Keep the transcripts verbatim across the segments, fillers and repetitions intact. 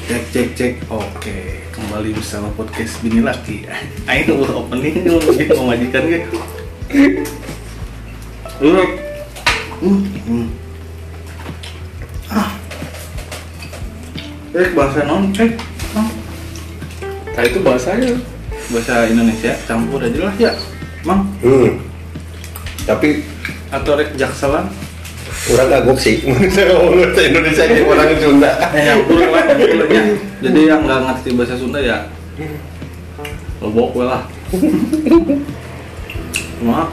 Cek cek cek. Oke, kembali bersama podcast Bini Laki. Ayo udah opening nih mungkin mau majikan gitu. Lu. Hmm. hmm. Ah. Eh bahasa non cek. Ah. Nah, itu bahasanya bahasa Indonesia campur aja lah ya, Mang. Hmm. Tapi atau rek jakselan. orang kagok sih, saya ngomong bahasa Indonesia kayak orang Sunda. Campur lah, campurnya. Jadi yang nggak ngerti bahasa Sunda ya, lobok we lah. Maaf.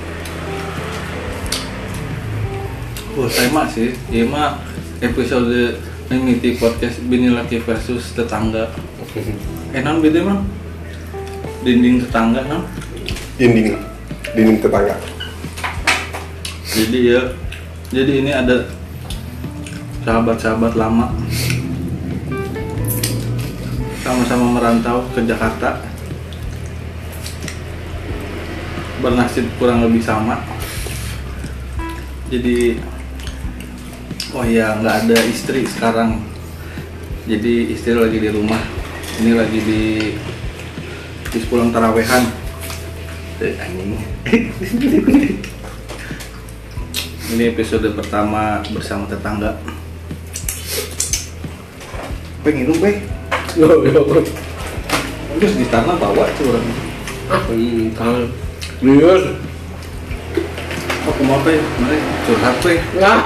Oh, tema sih, ini mah episode mimiti podcast Bini Laki versus tetangga. Eh non beda mah, dinding tetangga non. Dinding, dinding tetangga. Jadi ya, jadi ini ada sahabat-sahabat lama, sama-sama merantau ke Jakarta, bernasib kurang lebih sama. Jadi, oh ya nggak ada istri sekarang, jadi istri lagi di rumah. Ini lagi di di pulang tarawehan. Eh, anjing. Ini episode pertama bersama tetangga. Pengen minum, Pe? Yo yo. Terus di tanah bawa tuh orang. Hmm, kalau lihat. Aku mau, Pe? Mari curhat, Pe. Lah.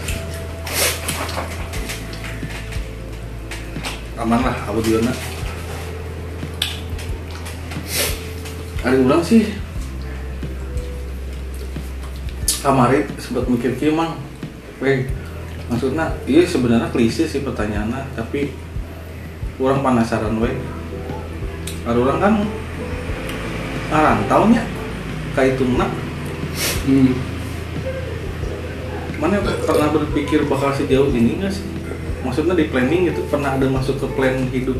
Aman lah, aku juga nak. Ada orang sih. Kamari sempat mikir kieu mang, weh, maksudnya, iya sebenarnya klise sih pertanyaannya, tapi orang penasaran weh. Ada orang kan ngarantaunya kayak itu nak. Hmm. Mana pernah berpikir bakal sejauh ini nggak sih? Maksudnya di planning gitu, pernah ada masuk ke plan hidup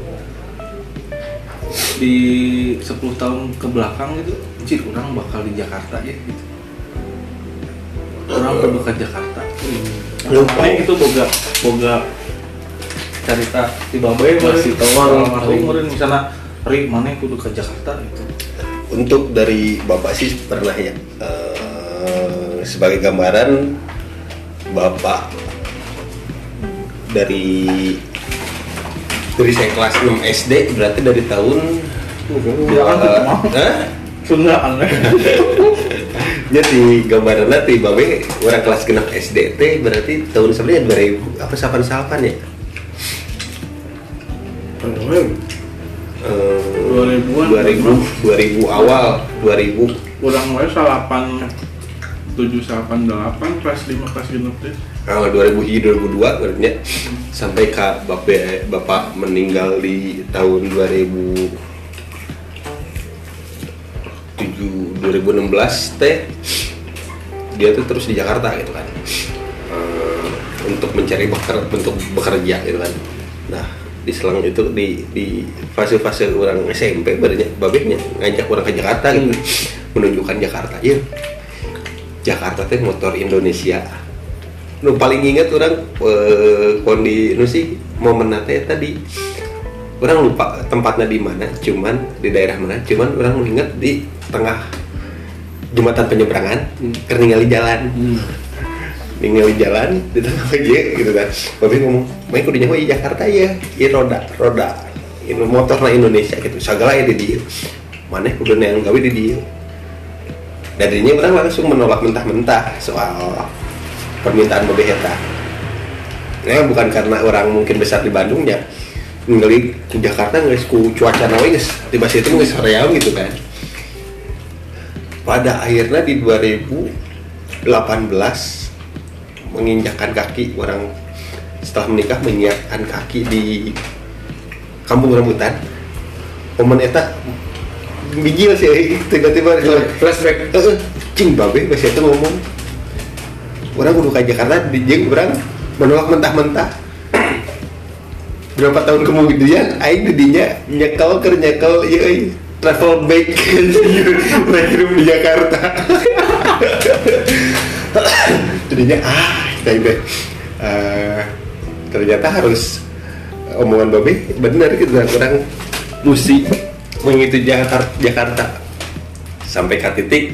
di sepuluh tahun ke belakang gitu, cik orang bakal di Jakarta ya gitu. Orang kudu ke Jakarta. Lupa itu boga boga cerita di Babe masih tawang kemarin misalnya Ri mana kudu ke Jakarta gitu. Untuk dari Bapak sih pernah ya. Uh, sebagai gambaran Bapak dari dari saya kelas enam S D berarti dari tahun uh, Sunda aneh. Jadi gambaran nanti babe orang kelas genap S D T berarti tahun sebenarnya dua ribu apa sapan-sapan ya? dua ribuan dua ribu dua ribu awal dua ribu kurang wae salapan tujuh salapan delapan kelas lima kelas genep deh. Awal dua ribu hingga dua ribu dua berarti sampai ke bapak bapak meninggal di tahun dua ribu tujuh dua ribu enam belas teh dia tuh terus di Jakarta gitu kan, uh, untuk mencari beker, bentuk bekerja gitu kan. Nah di selang itu di di fase-fase orang S M P banyak babenya ngajak orang ke Jakarta gitu, menunjukkan Jakarta ya Jakarta teh motor Indonesia. Nu paling ingat orang uh, kondi nu sih momen nate tadi orang lupa tempatnya di mana, cuman di daerah mana, cuman orang mengingat di tengah jembatan penyeberangan, hmm. karena ningali jalan, hmm. ningali jalan di tengah aja gitu kan. Bapak ngomong, main kudu nyawa di Jakarta ya, ini roda, roda, ini motor na Indonesia gitu, segala ya di dia, mana kudu yang gawe di dia. Darinya orang langsung menolak mentah-mentah soal permintaan Bapak eta. Nah bukan karena orang mungkin besar di Bandung ya. Ngali ke Jakarta guys ku cuaca nawe guys tiba situ guys real gitu kan. Pada akhirnya di dua ribu delapan belas menginjakkan kaki orang setelah menikah menginjakkan kaki di Kampung Rambutan. Momen eta bigil sih tiba-tiba flashback. Heeh, cing babe geus eta ngomong. Orang kudu ka Jakarta di jeung urang menolak mentah-mentah. Berapa tahun kemudian aing didinya nyekel keur nyekel ieu travel bag lagi di Jakarta. Jadinya ah kayak uh, ternyata harus omongan babe benar gitu lah, orang mesti mengikuti Jakarta Jakarta sampai ke titik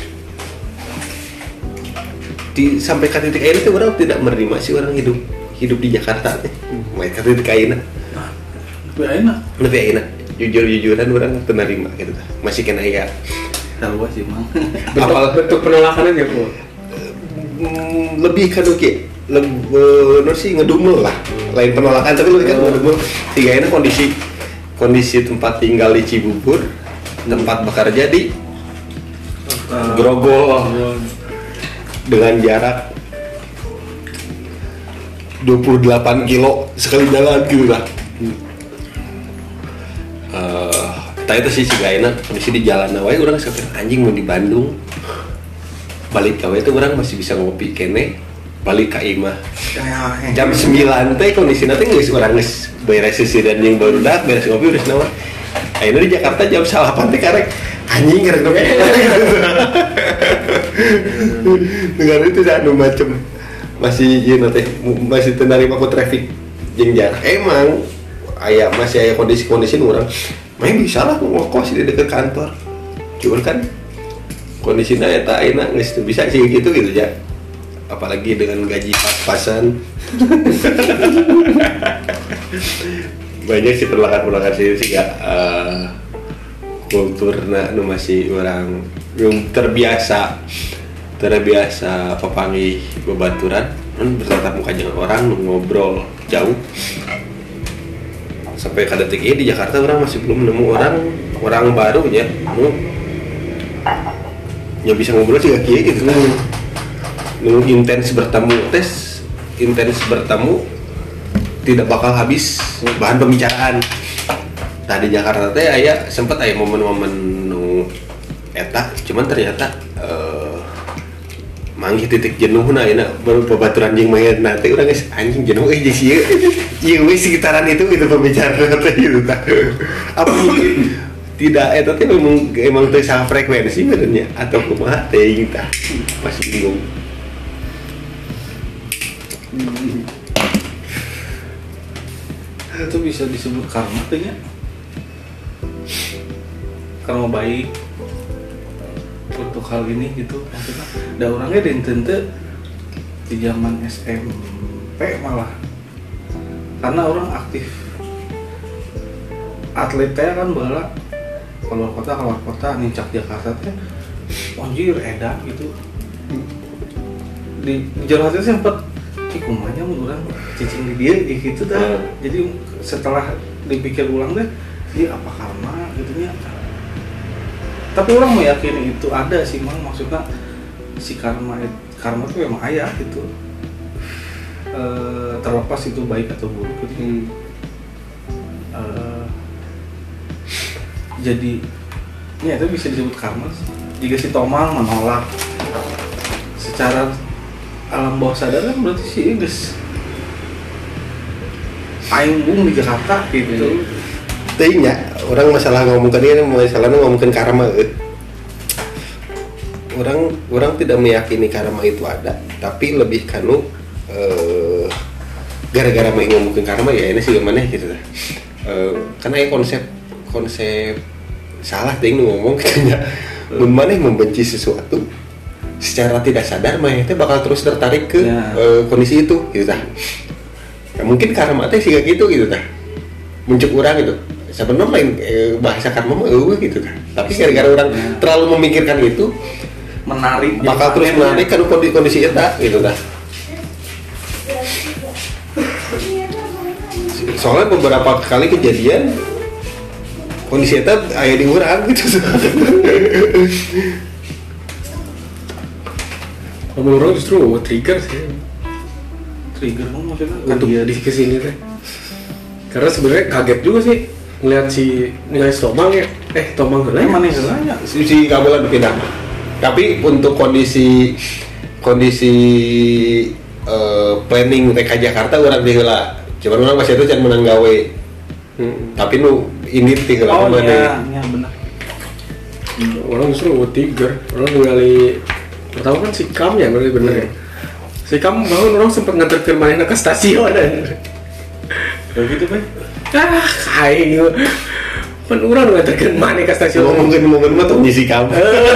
di sampai ke titik akhirnya tuh orang tidak menerima sih orang hidup hidup di Jakarta teh. Main ke titik akhirnya lebih enak, lebih enak jujur-jujuran orang menerima gitu lah. Masih kena ya kalau sih mang bentuk, bentuk penolakannya ya kok Hmm, lebih kan oke lebih sih ngedumel lah, lain penolakan tapi lebih kan ngedumel. Tiga ini kondisi kondisi tempat tinggal di Cibubur, tempat bekerja di uh, Grogol dengan jarak dua puluh delapan kilo sekali jalan gitu lah. Uh, tadi itu sih sih gak enak kondisi di jalan awalnya orang sampai anjing mau di Bandung balik kawe itu orang masih bisa ngopi kene balik ke imah jam sembilan teh kondisi nanti nggak orang nges beres sisi dan yang baru dak beres ngopi udah nawa akhirnya di Jakarta jam salapan teh karek anjing karek ngopi dengan itu anu macem masih iya nanti masih tenarima aku traffic jeung jarak emang ayah masih ayah kondisi-kondisi orang main bisa lah ngokos di dekat kantor cuman kan kondisinya eta enak nggak bisa sih gitu gitu ya apalagi dengan gaji pas-pasan banyak sih penolakan-penolakan sih sih ya uh, kulturna nu masih orang yang terbiasa terbiasa papangi bebaturan kan bertatap muka dengan orang ngobrol jauh sampai ke detik ini di Jakarta orang masih belum nemu orang orang baru ya nu yang bisa ngobrol sih gak kiai gitu kan nu intens bertemu tes intens bertemu tidak bakal habis bahan pembicaraan. Tadi Jakarta teh aya sempet aya momen-momen nu eta cuman ternyata uh, manggih titik jenuhna ayeuna babaturan jeung main nanti urang geus anjing jenuh euy jeung ieu ieu we sekitaran itu gitu pembicaraan teh gitu tah apa mungkin tidak eta teh memang emang teh salah frekuensi benernya atau kumaha teh gitu masih bingung. Itu bisa disebut karma tuh ya, karma baik untuk hal ini gitu maksudnya. Da orangnya dintente di zaman S M P malah karena orang aktif atletnya kan bala keluar kota keluar kota nincak Jakarta teh anjir edan gitu di, di jalan hati sempet cikumanya orang cicing di dia gitu dah. Jadi setelah dipikir ulang deh dia apa karma gitunya, tapi orang meyakini itu ada sih mang, maksudnya si karma karma tuh emang ayah gitu e, terlepas itu baik atau buruk gitu. hmm. e, jadi ya itu bisa disebut karma jika si Tomang menolak secara alam bawah sadar kan berarti si Inggris aing bung di Jakarta gitu. Tapi nya orang masalah ngomongkan ini masalahnya ngomongkan karma eh. orang orang tidak meyakini karma itu ada, tapi lebih kanu eh, gara-gara mau ngomongin karma ya ini sih gimana gitu lah. Eh, karena ya konsep konsep salah ting ngomong kayaknya mun maneh membenci sesuatu secara tidak sadar mah itu bakal terus tertarik ke ya. uh, kondisi itu gitu tah. Ya, mungkin karma teh sih kayak gitu gitu tah. Muncul orang gitu. Sebenarnya lain eh, bahasa karma mah eueuh gitu tah. Tapi gara-gara orang ya. terlalu memikirkan itu menarik bakal terus menarik kan kondisi kondisi eta gitu tah. Soalnya beberapa kali kejadian kondisi eta aya di urang gitu. Ngomong orang justru mau trigger sih. Trigger mau maksudnya Untuk di kesini teh. Karena sebenarnya kaget juga sih ngeliat si nilai si Tomang ya. Eh Tomang heula ya. Mana heulanya? Si si kabulan pindah. Tapi untuk kondisi kondisi uh, planning T K Jakarta urang di heula. Cuman orang masih itu can menang gawe. Hmm. Tapi nu ini teh heula oh, mana? Iya, iya benar. Orang justru mau trigger. Orang kali pertama kan si Kam ya bener-bener ya. Si Kam bangun orang sempat nganterkeun manehna ke stasiun dan Kayak gitu, Pak. Ah, aing pan urang nganterkeun maneh ka stasiun. Ngomongin-ngomongin mah tuh ngisi kamu.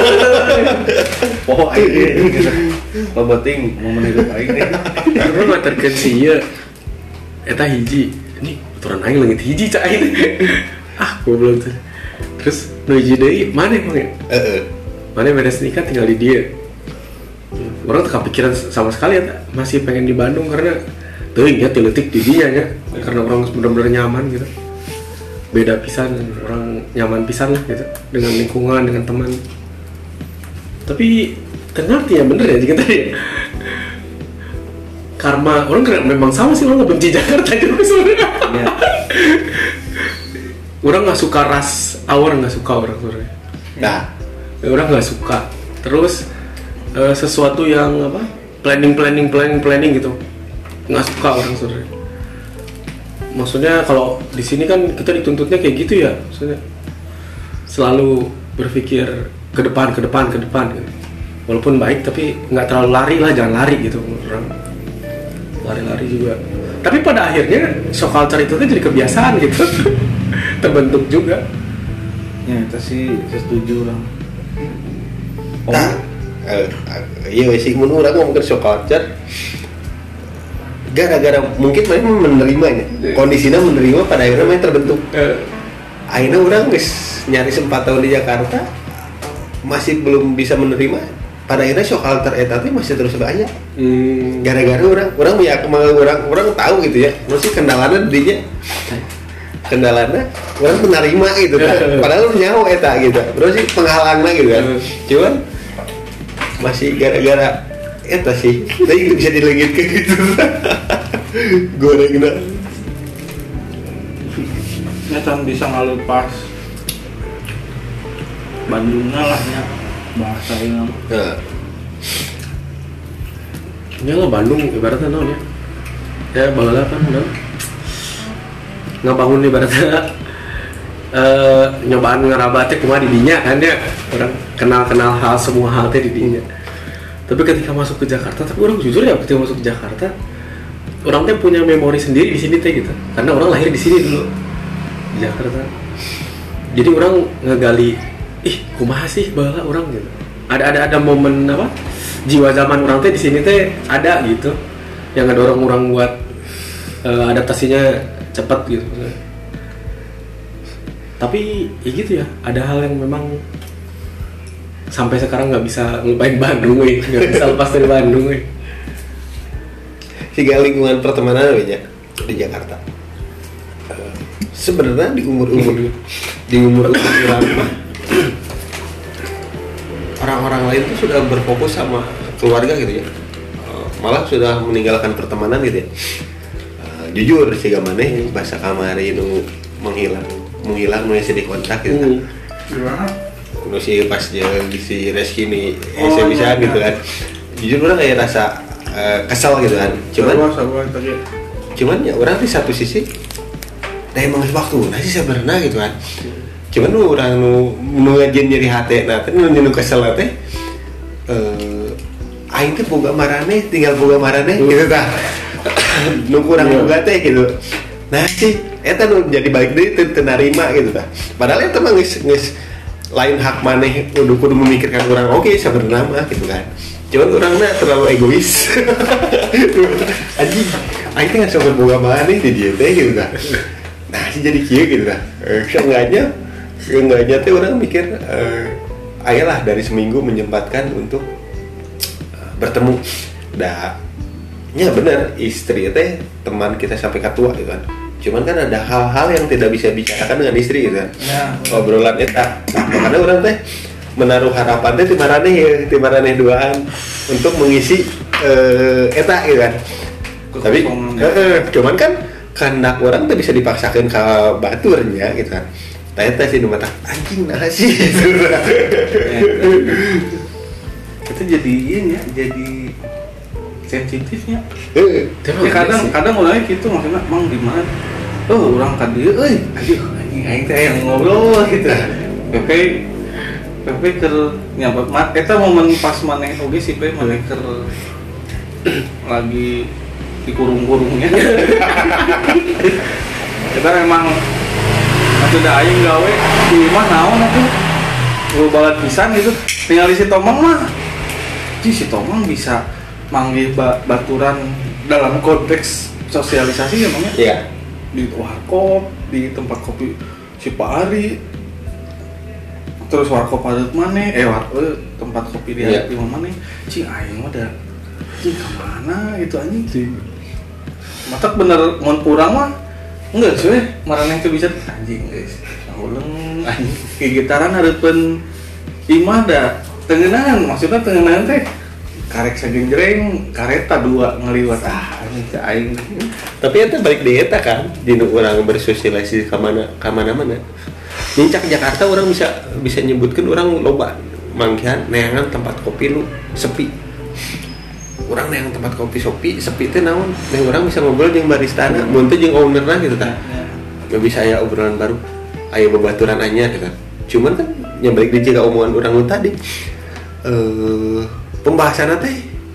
Oh, aing gitu. Lo penting momen hidup aing deh. Urang nganterkeun si ieu eta hiji. Ini aturan aing leungit hiji cak aing. Ah, goblok tuh. Terus nu hiji deui maneh mah. Heeh. Maneh beres nikah tinggal di dia. Orang tuh kepikiran sama sekali ya, masih pengen di Bandung karena teuing ya tiletik di dia nya. Karena orang benar-benar nyaman gitu. Beda pisan, orang nyaman pisan lah gitu dengan lingkungan, dengan teman. Tapi ternyata ya bener ya jika tadi karma orang kira memang sama sih, orang nggak benci Jakarta juga sebenarnya. Ya. Orang nggak suka ras, orang nggak suka orang sebenarnya. Nah, Orang nggak suka. Terus uh, sesuatu yang apa planning planning planning planning gitu nggak suka orang sebenarnya. Maksudnya kalau di sini kan kita dituntutnya kayak gitu ya, maksudnya selalu berpikir ke depan ke depan ke depan gitu. Walaupun baik tapi nggak terlalu lari lah, jangan lari gitu orang. Lari-lari juga. Tapi pada akhirnya shock culture itu kan jadi kebiasaan gitu. Terbentuk juga. Ya, itu sih saya setuju orang. Oh, nah, eh, iya sih mun urang ngomongin shock culture gara-gara mungkin mereka menerimanya, kondisinya menerima pada akhirnya mereka terbentuk. Uh, Akhirnya orang guys nyari empat tahun di Jakarta masih belum bisa menerima. Pada akhirnya shock culture eta teh masih terus banyak. hmm, Gara-gara orang orang ya orang orang tahu gitu ya, masih kendalanya dinya. Kendalanya orang menerima gitu kan. Padahal nyawa eta gitu. Terus sih penghalangnya gitu kan. Cuman masih gara-gara eta sih. Tapi bisa dilegitkan gitu. Gorengna. ya kan bisa ngalepas Bandungnya lah ya bahasa yang Nah, ini lah Bandung ibaratnya naon ya. Ya baheula kan naon. Ngabangun ibaratnya eh nyobaan ngarabat teh kumaha di dinya kan ya. Orang kenal-kenal hal semua hal teh di dinya. Tapi ketika masuk ke Jakarta, tapi orang jujur ya ketika masuk ke Jakarta, orang teh punya memori sendiri di sini teh gitu. Karena orang lahir di sini dulu di Jakarta. Jadi orang ngegali, ih kumaha sih baheula orang gitu. Ada ada ada momen apa? Jiwa zaman orang teh di sini teh ada gitu. Yang ngedorong orang buat uh, adaptasinya cepat gitu. Tapi ya gitu ya, ada hal yang memang sampai sekarang nggak bisa ngelupain Bandung, eh. Nggak bisa lepas dari Bandung. Eh. tiga lingkungan pertemanan aja di Jakarta. Uh, Sebenarnya di umur-umur di umur-umur orang mah, orang-orang lain tuh sudah berfokus sama keluarga gitu ya. Uh, malah sudah meninggalkan pertemanan gitu ya. Uh, jujur sih gamane bahasa kamari nu menghilang, menghilang nu sedih kontak gitu kan. gimana? Nu si pas jeung si Reski nih Oh, saya bisa iya. gitu kan. Jujur orang kayak rasa uh, kesal gitu kan. Cuman Sabar, sabar, tadi. cuman ya orang di satu sisi nah emang waktu nah sih sebenarnya gitu kan. Cuman nu orang nu nu ngajen nyeri hati nah teh nu nu kesel teh eh aing teh boga marane tinggal boga marane gitu tah. Nu kurang boga teh gitu. Nah sih eta nu jadi balik deui teu teu narima gitu tah. Padahal eta mah geus geus lain hak maneh kudu kudu memikirkan orang oke sebenarnya mah gitu kan. Cuman orangnya terlalu egois. Anjing, aing teh nggak sampai boga maneh di dia teh gitu kan. Nah sih jadi kieu gitu kan. Eh seenggaknya seenggaknya teh orang mikir eh ayolah dari seminggu menyempatkan untuk uh, bertemu. Dah, ya benar istri teh teman kita sampai ketua gitu kan. Cuman kan ada hal-hal yang tidak bisa bicarakan dengan istri gitu kan. Ya. Obrolan eta. Nah, makanya orang teh menaruh harapan teh di maraneh ya, di maraneh duaan untuk mengisi uh, eta gitu kan. Tapi Kekosongan, eh, eh, cuman kan kehendak orang tuh bisa dipaksakan ke baturnya gitu kan. Tanya sih di mata anjing nah sih gitu. Itu jadi ini ya, jadi sensitifnya. Eh, Ya kadang kadang mulai gitu maksudnya mang di mana? Oh, orang tadi euy, aduh anjing aing teh yang ngobrol gitu. Pepe Pepe keur nyampe mat eta momen pas maneh oge sih Pe maneh keur lagi dikurung-kurungnya. kita memang sudah aing gawe di imah naon atuh gue banget pisan gitu tinggal si Tomang mah Ji, si Tomang bisa manggil ba- baturan dalam konteks sosialisasi emangnya Iya. di warkop di tempat kopi si Pak Ari terus warkop padat mana eh warkop tempat kopi di Iya. di mana cing aing mah da cing kemana gitu anjing sih matak bener mun kurang mah enggak sih marane teu bisa anjing guys ulang anjing gigitaran hareupeun imah da tengeunaan maksudnya tengeunaan teh karek sagenjreng kareta dua ngaliwat ah anjing teh aing Tapi itu balik di eta kan, di orang bersosialisasi ke mana ke mana-mana. Nyincak Jakarta orang bisa bisa nyebutkan orang loba manggihan neangan tempat kopi lu sepi. Orang neangan tempat kopi sepi, sepi teh naon? Neng orang bisa ngobrol jeung baristana, mun teh jeung ownerna gitu tah. Gak bisa aya obrolan baru, aya babaturan anyar gitu. Cuman kan yang balik di jika omongan orang lu tadi eh pembahasanna teh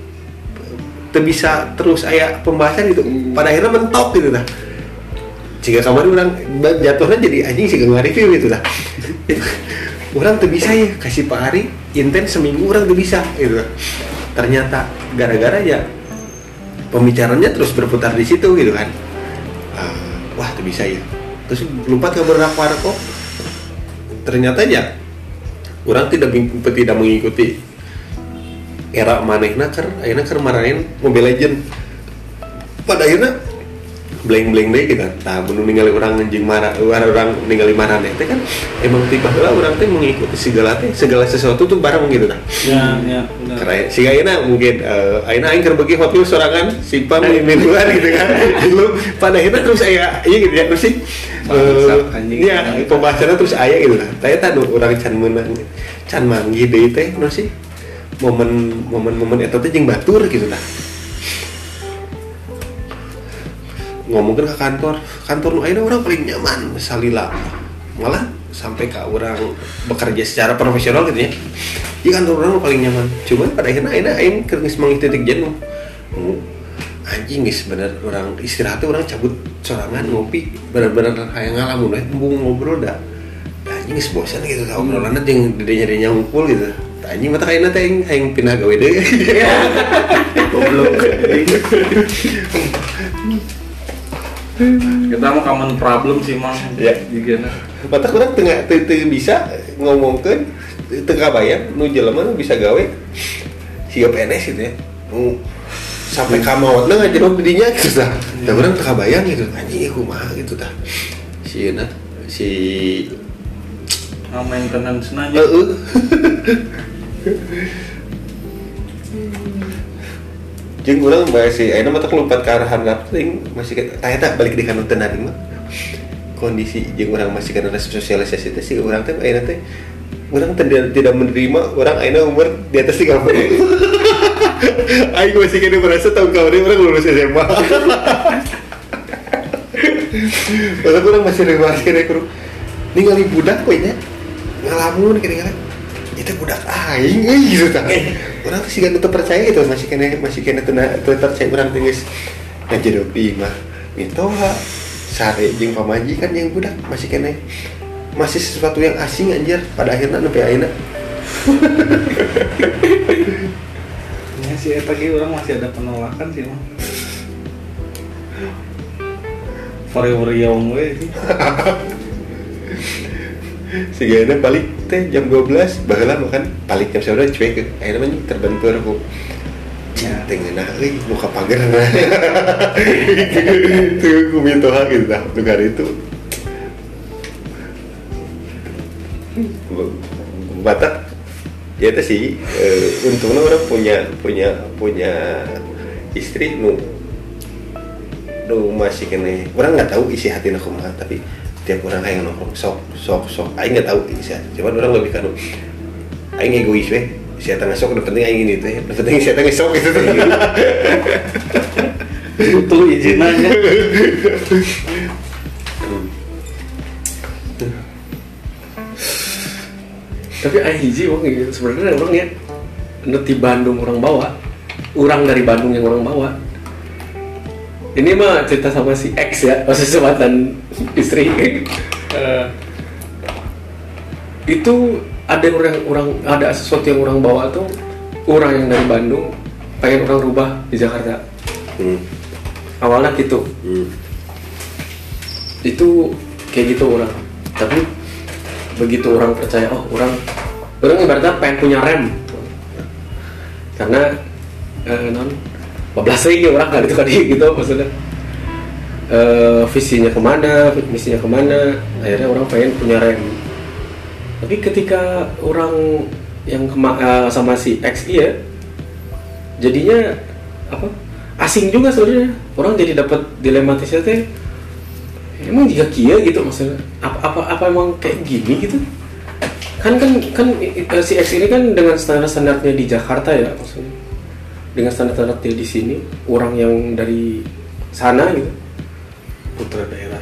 teu bisa terus aya pembahasan gitu. Pada akhirnya mentok gitu tah. Jika kamari orang jatuhnya jadi anjing sih gak review gitu lah. Orang tuh bisa ya kasih Pak Ari intens seminggu orang tuh bisa gitu. Ternyata gara-gara ya pembicaranya terus berputar di situ gitu kan. Uh, wah tuh bisa ya. Terus lupa ke beberapa kok. Ternyata ya orang tidak tidak mengikuti era manehna ker ayeuna keur marahin Mobile Legend. Pada akhirnya bleng-bleng deh gitu. Nah, belum ningali orang anjing marah, orang ningali marah deh. Kan emang tiba lah orang teh mengikuti segala teh, segala sesuatu tuh bareng gitu kan. Ya, ya, benar. Karena si ayeuna mungkin uh, ayeuna aing keur bagi Hot Wheels sorangan, simpan minuman gitu kan. Lu pada akhirnya terus aya ieu gitu ya terus sih. Uh, ya, pembahasannya terus aya gitu lah. Tanya tanu orang can meunang, can manggi deui teh nu sih. Momen momen-momen eta teh jeung batur gitu tah. Ngomongin ke kantor, kantor nu ayeuna orang paling nyaman salila. Malah sampai ke orang bekerja secara profesional gitu ya. Di kantor orang paling nyaman. Cuman pada akhirnya ayeuna aing keur geus mangih titik jenuh. Oh, anjing geus bener orang istirahatnya orang cabut sorangan ngopi, bener-bener hayang ngalamun we embung ngobrol dah. Da anjing geus bosan gitu tah obrolanna jeung dedenya-dedenya ngumpul gitu. Da anjing mata ayeuna teh aing hayang pindah gawe deui. Goblok. Kita mau common problem sih mang ya gimana mata kurang tengah teu bisa ngomongkeun teu kabayang nu jelema nu bisa gawe siga P N S gitu ya nu sampai ka maotna ngajerok di dinya gitu tah da urang teu kabayang gitu anjing kumaha gitu tah si euna si maintenance aja heeh jeung urang bae si ayeuna mah teh lompat ke arah handap teuing masih tah eta balik di kana tenaring mah kondisi jeung urang masih kana sosialisasi teh si urang teh ayeuna teh urang tidak tidak menerima orang ayeuna umur di atas tiga puluh. Aing masih kene merasa tahun kemarin urang lulus S M A. Padahal urang masih rewas kene kudu ningali budak we nya ngalamun kene-kene itu budak aing euy gitu tah. Urang teh siga teu percaya gitu masih kene masih kene teu percaya urang teh geus ngajedog di imah. Mitoha sare jeung pamajikan yang budak masih kene masih sesuatu yang asing anjir pada akhirnya sampai ayeuna. Ya si eta ge urang masih ada penolakan sih mah. Forever young we sih. Sigana balik teh jam dua belas baheula makan balik jam sabaraha cuek ayeuna mah terbentur ku teh ngeunah euy muka pagerna tuh ku mitoha gitu tah lugar itu Batak ya itu sih uh, untungnya orang punya punya punya istri nu nu masih kene orang nggak tahu isi hati nak kumaha tapi tiap orang aing nongkrong sok sok sok aing nggak tahu isi hati cuman orang lebih kanu aing egois weh si eta ngesok udah penting aing ini teh udah penting si eta ngesok gitu teh itu izin aja tapi aing hiji wong sebenarnya orang ya di Bandung orang bawa orang dari Bandung yang orang bawa ini mah cerita sama si X ya, maksudnya mantan istri. uh, itu ada orang orang ada sesuatu yang orang bawa tuh, orang yang dari Bandung pengen orang rubah di Jakarta. Hmm. Awalnya gitu. Hmm. Itu kayak gitu orang. Tapi begitu orang percaya, oh orang orang ibaratnya pengen punya rem. Karena eh, non bablas lagi orang kali itu tadi gitu maksudnya. Eh, visinya kemana, misinya kemana, akhirnya orang pengen punya rem. Tapi ketika orang yang kema- uh, sama si X I ya, jadinya apa? Asing juga sebenarnya. Orang jadi dapat dilematisnya teh. Emang jika kia gitu maksudnya. Apa apa apa emang kayak gini gitu? Kan kan kan uh, si X ini kan dengan standar-standarnya di Jakarta ya maksudnya. Dengan standar-standarnya di sini, orang yang dari sana gitu. Putra daerah.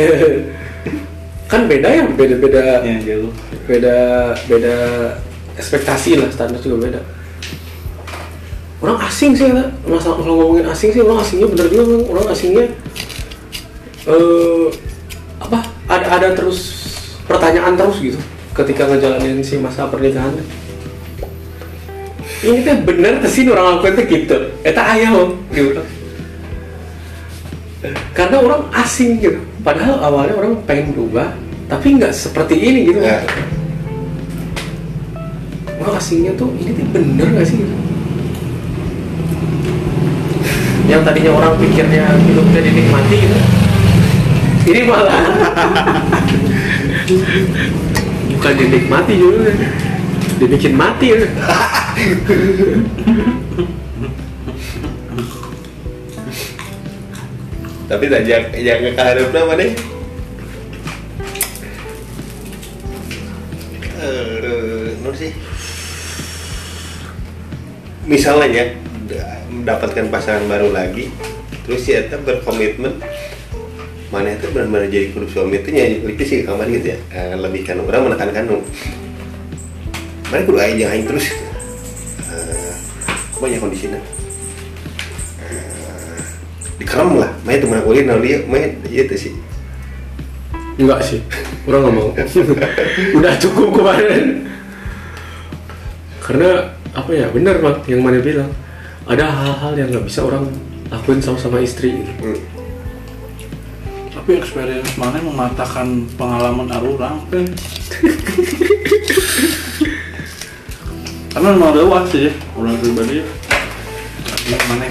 Kan beda ya, beda-beda. Ya, jauh. beda beda ekspektasi lah, standar juga beda. Orang asing sih ya, masalah kalau ngomongin asing sih orang asingnya bener juga orang, orang asingnya uh, apa ada ada terus pertanyaan terus gitu ketika ngejalanin si masa pernikahan. Ini teh bener sih orang lakukan teh gitu, eta aya loh gitu. Karena orang asing gitu, padahal awalnya orang pengen berubah tapi nggak seperti ini gitu. Ya. Orang asingnya tuh ini tuh bener nggak sih? Yang tadinya orang pikirnya hidupnya dinikmati gitu, ini malah bukan dinikmati juga, dibikin mati ya. Tapi tak jangan jangan keharap nama deh. Eh, uh, sih. Misalnya ya, mendapatkan pasangan baru lagi, terus si Eta berkomitmen, mana itu benar-benar jadi kudu suami itu nyanyi lebih sih kamar gitu ya, uh, lebih kan orang menekankan dong. Mana kudu aing jeung aing terus. Uh, banyak kondisinya. Dikerem lah, main temen aku ini, dia main, itu sih. Enggak sih, orang nggak mau. Udah cukup kemarin. Karena apa ya, benar bang, yang mana bilang ada hal-hal yang nggak bisa orang lakuin sama sama istri. Hmm. Tapi experience mana mematahkan pengalaman arurang kan? Karena memang lewat sih ya, orang pribadi ya. Tapi mana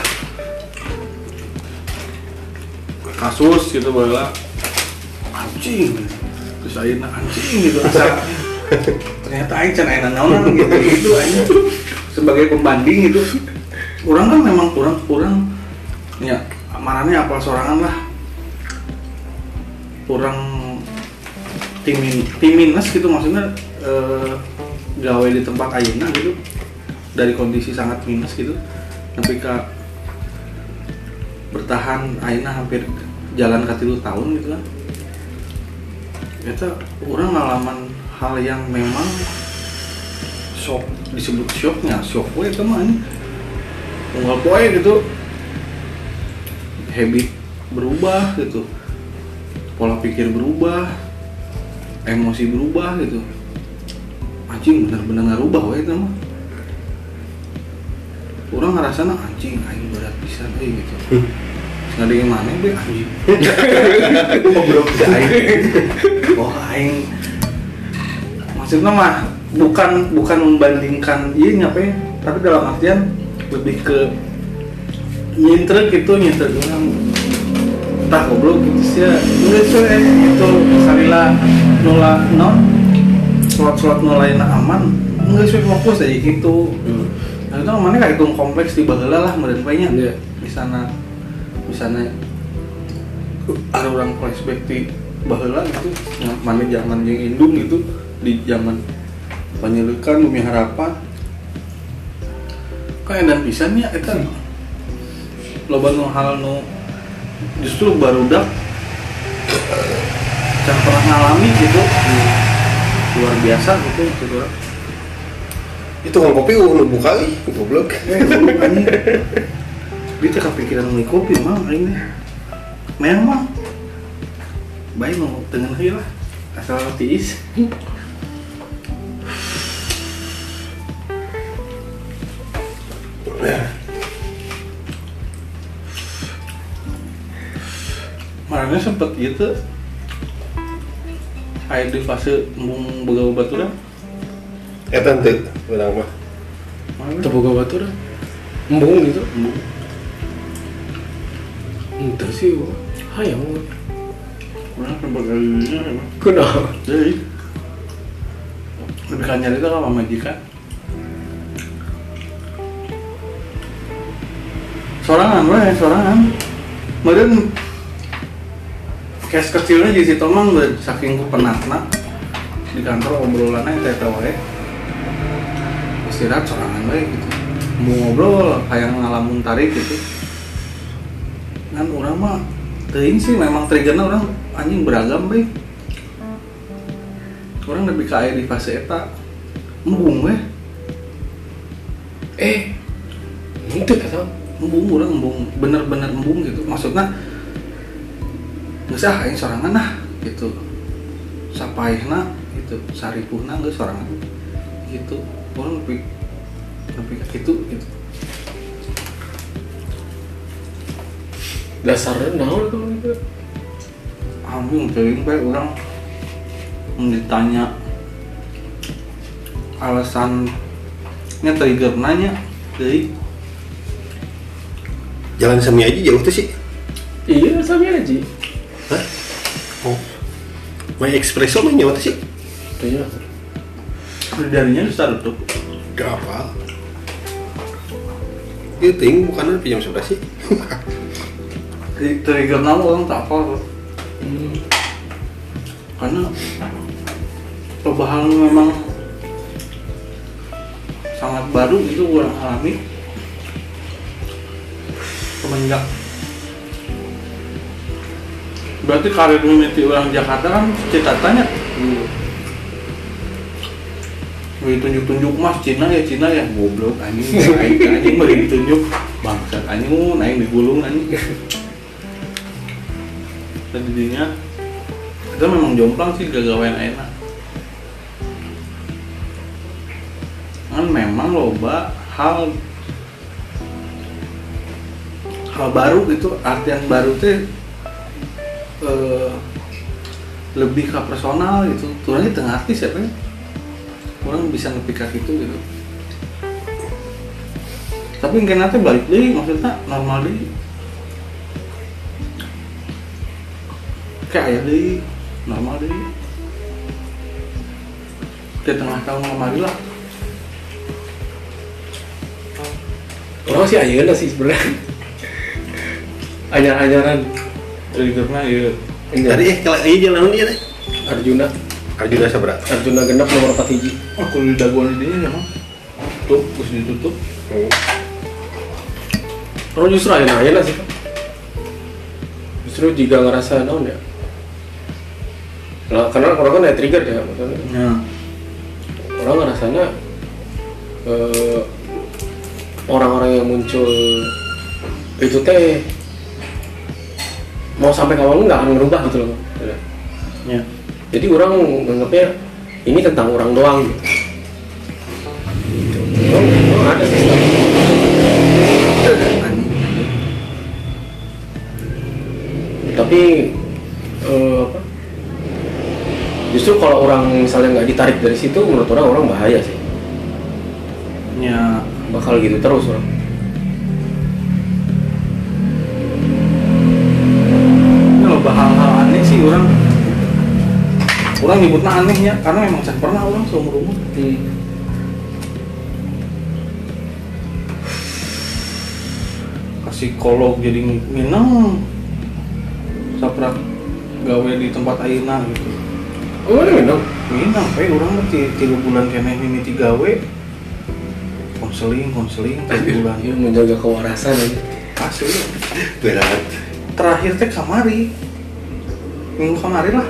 kasus gitu bahwa anjing, terus akhirnya anjing gitu asal ternyata aing can ayeuna naon gitu gitu aja sebagai pembanding gitu. Orang kan memang kurang kurang ya amanannya apal sorangan lah, kurang timin timinus gitu maksudnya eh, gawe di tempat ayeuna gitu dari kondisi sangat minus gitu tapi ke bertahan ayeuna hampir jalan ka tilu tahun gitu kan. Eta orang ngalaman hal yang memang shock, disebut shocknya, shock we itu mah ini unggal poe gitu, habit berubah gitu, pola pikir berubah, emosi berubah gitu, anjing bener-bener ngarubah we itu mah. Orang ngerasana anjing, aing berat pisan euy gitu. Nggak ada yang mana be anjing. Ngobrol bisa aing. Oh aing. Maksudnya mah bukan bukan membandingkan iya ngapain, tapi dalam artian lebih ke nyintrek gitu, nyintrek orang. Tah goblok gitu sih ya. Enggak sih itu salila nula non. Slot-slot nulaina aman. Enggak sih fokus aja gitu. Hmm. Nah itu mana kayak itu kompleks di baheula lah meureun bae nya. Iya. Di sana misalnya ada orang flashback di baheula gitu mana zaman yang indung gitu di zaman penyelidikan Bumi Harapan kayak dan pisannya itu loba nu hal nu justru barudak can pernah ngalami gitu luar biasa gitu gitu Itu kan kopi udah buka ih, goblok. Dia teh kepikiran beli kopi mah ini. Memang baik mau dengan heula lah. Asal tiis. Marahnya sempet gitu. Air di fase embung begawa baturan. Eta teu urang mah. Terbuka baturan. Embung gitu. Embung. Entah sih, hayang. Orang sempat kalinya emang. Kenapa? Jadi lebih kanyar itu kan majikan. Sorangan weh, sorangan. Kemudian kes kecilnya di situ mah saking ku penatna di kantor obrolannya teh teh wae. Istirahat sorangan wae gitu. Mau ngobrol kayak ngalamun tarik gitu. Kan orang mah teuing sih memang triggernya orang anjing beragam baik. Orang lebih kaya di fase eta embung weh. Eh, itu kata Embung orang embung bener-bener embung gitu. Maksudnya geus ah aing sorangan nah gitu. Sapaehna gitu, saripuhna geus sorangan gitu. Orang lebih lebih ke kitu gitu. dasarnya naon kalau gitu. Anjing teuing bae orang ditanya alasannya trigger nanya deui. Jalan Sami aja jauh tuh sih. Iya, sami aja. Hah? Oh. My Espresso mah nyawa tuh sih. Kayaknya Jarinya besar tuh. Gak apa. Itu ting bukan pinjam sebelah sih. Trigger nama orang tak apa. hmm. Karena perubahan memang sangat baru itu orang alami semenjak. Berarti karir mimiti orang Jakarta kan cita-citanya Hmm. Wih tunjuk-tunjuk mas Cina ya Cina ya goblok anjing anjing anjing beri ditunjuk bangsat anjing mau naik digulung anjing. Tadinya kita memang jomplang sih gagawain enak. Kan memang loba hal hal baru gitu, artian baru teh eh, lebih ke personal gitu. Turunnya tengah artis ya kan, orang bisa ngepikat itu gitu. Tapi mungkin nanti balik deh, maksudnya normal deh. Kayak ayah deh, normal deh. Di tengah tahun kemarin lah. Orang sih ayeuna sih sebenarnya. Anyar-anyaran Triggernya ya. Tadi eh kalau aja jalan dia teh. Arjuna, Arjuna sabra. Arjuna genap nomor empat hiji. Aku di daguan ini ya mah. Tuh, terus ditutup. Oh. Orang justru ayeuna-ayeuna sih. Justru jika ngerasa naon ya. Nah, karena orang kan ada trigger ya maksudnya. Ya. Orang ngerasanya eh, orang-orang yang muncul itu teh mau sampai kapan nggak akan ngerubah gitu loh. Ya. Jadi orang menganggapnya ini tentang orang doang gitu. Orang, orang ada sistem. Tapi eh, apa? Justru kalau orang misalnya nggak ditarik dari situ, menurut orang orang bahaya sih. Ya. Bakal gitu terus orang. Ini loba hal-hal aneh sih orang. Orang nyebutnya anehnya karena memang saya pernah orang seumur umur. Hmm. Ke psikolog jadi nginang. Saprak gawe di tempat ayeuna gitu. Oh, ini minum. Nginang, pe orang mah ti tiga bulan keneh mimiti gawe. Konseling, konseling tiga bulan. Iya, menjaga kewarasan aja. Asli. Berat. Terakhir teh kamari. Minggu kamari lah.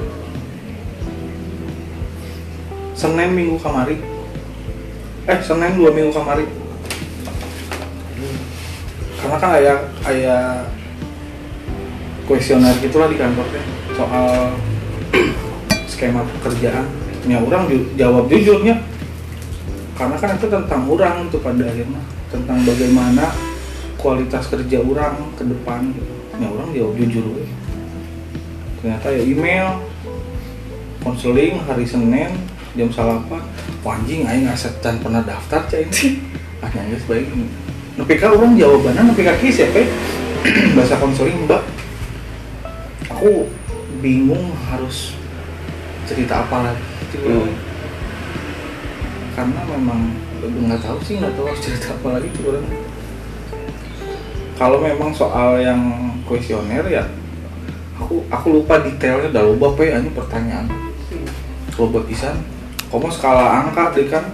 Senin minggu kamari. Eh, Senin dua minggu kamari. karena kan aya aya kuesioner gitulah di kantornya soal skema pekerjaan. Ya orang ju- jawab jujurnya, karena kan itu tentang orang tuh pada akhirnya, tentang bagaimana kualitas kerja orang ke depan gitu. Ya orang jawab jujur we. Ternyata ya email konseling hari Senin jam salapan, anjing aing aset can pernah daftar cai sih. Ah nangis baik. Nepi ka orang jawabannya nepi ka kieu siapa? Bahasa konseling, Mbak. Aku bingung harus cerita apa lagi. Hmm. Karena memang nggak tahu sih, nggak tahu harus cerita apa lagi tuh orang. Kalau memang soal yang kuesioner ya, aku aku lupa detailnya, udah lupa pe ini pertanyaan. Lupa pisan. Kamu skala angka deh kan?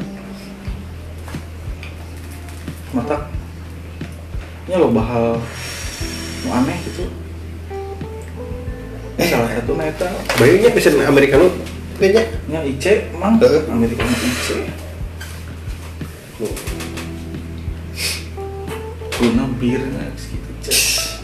Mata, ini lo bahal aneh gitu. Eh salah satu neta. Bayunya pesen Americano kayaknya. Nya I C emang uh. Americano I C. Guna bir nggak segitu cek.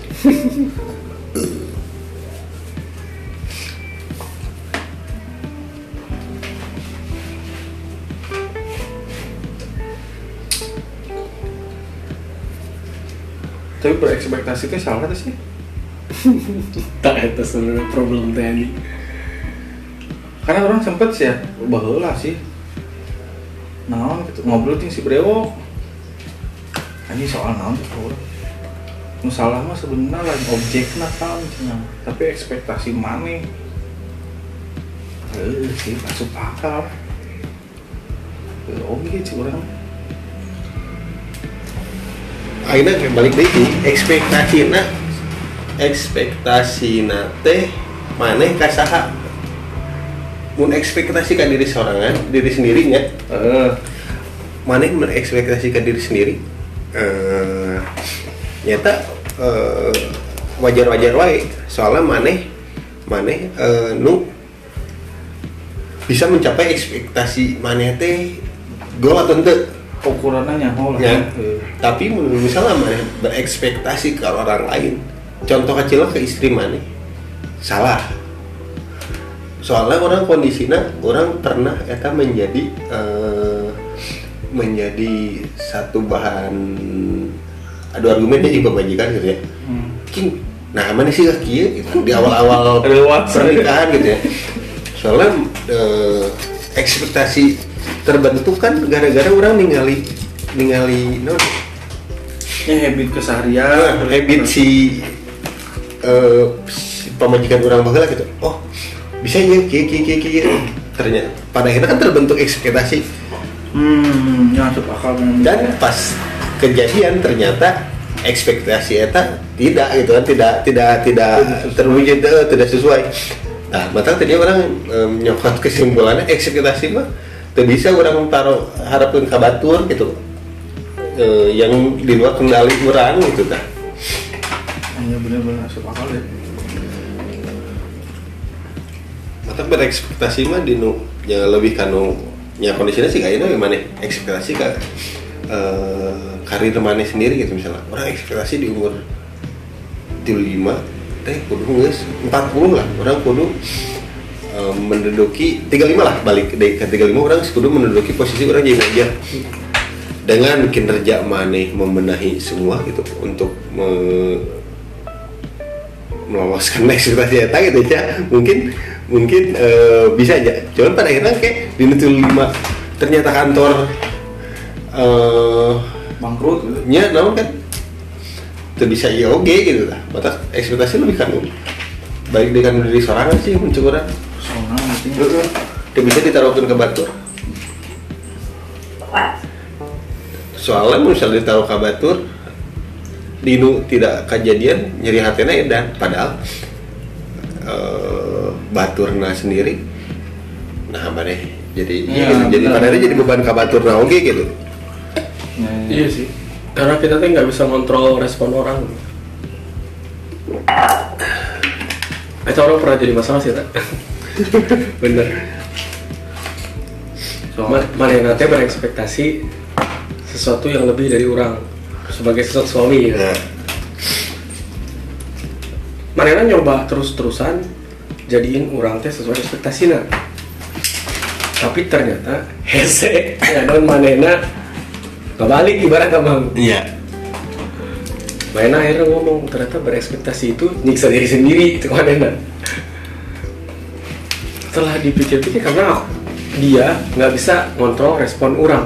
Tapi berekspektasi itu salah tuh sih. Tak itu sebenarnya problem tadi. Karena orang sempet sih ya, baheula sih. Naon gitu ngobrol ting si Brewok. Ini soal naon tuh orang. Nu salah mah sebenarnya lain objekna kan cenah, tapi ekspektasi maneh. Eh sih masuk akal. Eh oke sih orang. Akhirnya kayak balik deh ekspektasi na ekspektasi na teh maneh kasaha mun ekspektasi ka diri sorangan diri sendirinya eh maneh merekspektasi ka diri sendiri eh nyata eh, wajar-wajar wae soalnya maneh maneh eh, nu bisa mencapai ekspektasi maneh teh goal atau henteu Ukurannya nyaho lah. ya. Tapi misalnya maneh berekspektasi ke orang lain, contoh kecil ke istri maneh salah. Soalnya orang kondisinya orang pernah eta menjadi uh, menjadi satu bahan adu argumennya juga majikan gitu ya. Hmm. King, nah mana sih kieu gitu di awal-awal pernikahan gitu ya. Soalnya uh, ekspektasi terbentuk kan gara-gara orang ningali ningali no ya habit keseharian, nah, habit si, uh, si pemajikan orang baheula gitu. Oh, bisa ya kieu kieu kieu kieu. Ternyata pada akhirnya kan terbentuk ekspektasi. Hmm, ya masuk akal. Dan pas kejadian ternyata ekspektasi eta tidak gitu kan, tidak tidak tidak terwujud, tidak sesuai. Nah, maka tadi orang um, nyokot kesimpulannya ekspektasi mah teu bisa orang taruh harapkeun ka batur gitu. E, yang di luar kendali orang gitu kan. Hanya benar-benar masuk akal ya. Mata berekspektasi mah di nu ya lebih kanu nya kondisinya sih kayaknya gimana ekspektasi ka e, karir maneh sendiri gitu misalnya. Orang ekspektasi di umur tiga puluh lima teh kudu geus empat puluh lah. Orang kudu Um, menduduki tiga puluh lima lah, balik ke tiga puluh lima orang kudu menduduki posisi orang jadi manajer dengan kinerja maneh membenahi semua gitu untuk me, meloloskan ekspektasi eta gitu ya. Mungkin mungkin uh, bisa aja. Cuman pada akhirnya kayak di tiga puluh lima ternyata kantor uh, bangkrut gitu. Nya naon kan teu bisa ieu oge gitu lah. Mata ekspektasi lebih kan baik dengan diri sorangan sih muncul orang. Soalnya nanti Dia bisa ditaruhkan ke batur. Soalnya misalnya ditaruh ke batur, dinu tidak kejadian nyeri hatena edan, padahal uh, baturna sendiri, nah mana jadi ya, gitu. Jadi padahal jadi beban ke baturna oke gitu. Nah, iya sih, karena kita tuh nggak bisa kontrol respon orang. Itu orang pernah jadi masalah sih, tak? Bener. So, mana yang nanti berekspektasi sesuatu yang lebih dari orang sebagai sosok suami ya. Nah, manehna nyoba terus-terusan jadiin urang teh sesuai ekspektasina. Tapi ternyata hese ya non manehna kebalik ibarat Mang. Iya. Manehna akhirnya ngomong ternyata berekspektasi itu nyiksa diri sendiri itu manehna. Setelah dipikir-pikir karena dia nggak bisa ngontrol respon orang.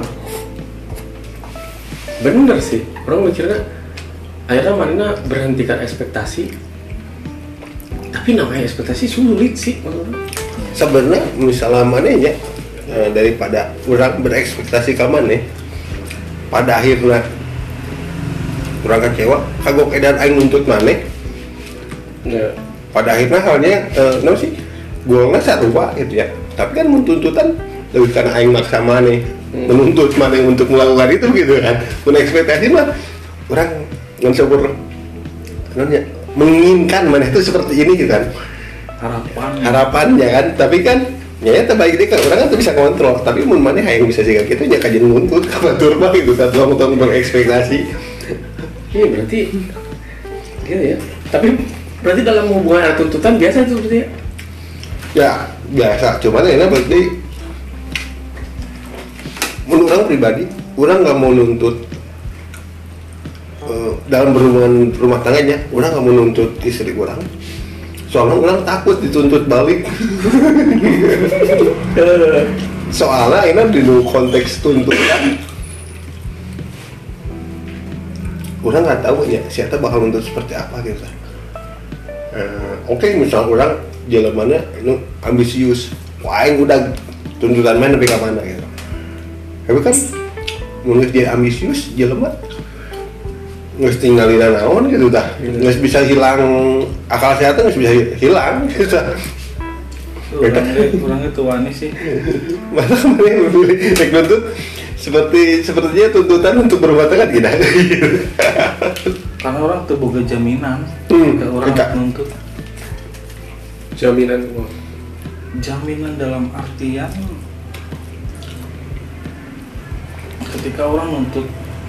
Bener sih, orang mikirnya akhirnya manehna berhentikan ekspektasi. Tapi namanya ekspektasi sulit sih menurut. Sebenarnya misalnya manehnya eh, daripada orang berekspektasi ke maneh, pada akhirnya orang kecewa, kagok edan aing nuntut maneh. Ya. Pada akhirnya halnya eh, no sih, gua nggak sarua gitu ya. Tapi kan tuntutan lebih karena aing maksa maneh, hmm. menuntut maneh untuk melakukan itu gitu kan. Pun ekspektasi mah orang nggak sabar, namanya menginginkan maneh itu seperti ini gitu kan. Harapan. Harapannya kan, tapi kan ya terbaik dia kan orang kan tuh bisa kontrol. Tapi mun maneh hayang bisa sih gitu nya kajian nuntut ka batur mah gitu satu tong berekspektasi. Iya berarti gitu ya. Tapi berarti dalam hubungan ada tuntutan biasa itu seperti ya? Ya biasa, cuman ini berarti menurut orang pribadi, orang nggak mau nuntut uh, dalam berhubungan rumah tangganya, orang nggak mau nuntut istri orang. Soalnya orang takut dituntut balik. Soalnya ini di konteks tuntutan, orang nggak tahu ya siapa bakal nuntut seperti apa gitu. Uh, Oke, okay, misal orang jalannya itu ambisius, wah yang udah tuntutan main lebih ke mana gitu. Tapi kan menurut dia ambisius, jalan nggak tinggalin naon gitu dah, nggak bisa hilang akal sehatnya, nggak bisa hilang gitu. Orang orang itu wani sih. Malah mana yang memilih nuntut seperti sepertinya tuntutan untuk berumah tangga tidak. Karena orang tuh boga jaminan, Hmm, ke orang tidak. nuntut. Jaminan uang. Jaminan dalam artian ketika orang nuntut